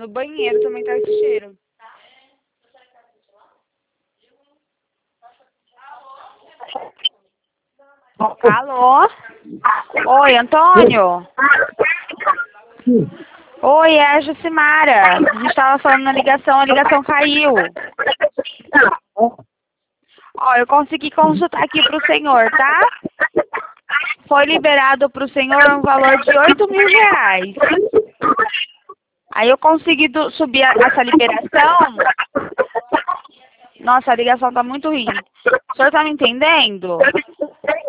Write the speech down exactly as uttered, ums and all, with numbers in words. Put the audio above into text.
no banheiro também tá esse cheiro. Alô? Oi, Antônio? Oi, é a Jucimara. A gente tava falando na ligação, a ligação caiu. Ó, eu consegui consultar aqui pro senhor, tá? Foi liberado pro senhor um valor de oito mil reais. Aí eu consegui do, subir a, essa liberação. Nossa, a ligação tá muito ruim. O senhor tá me entendendo?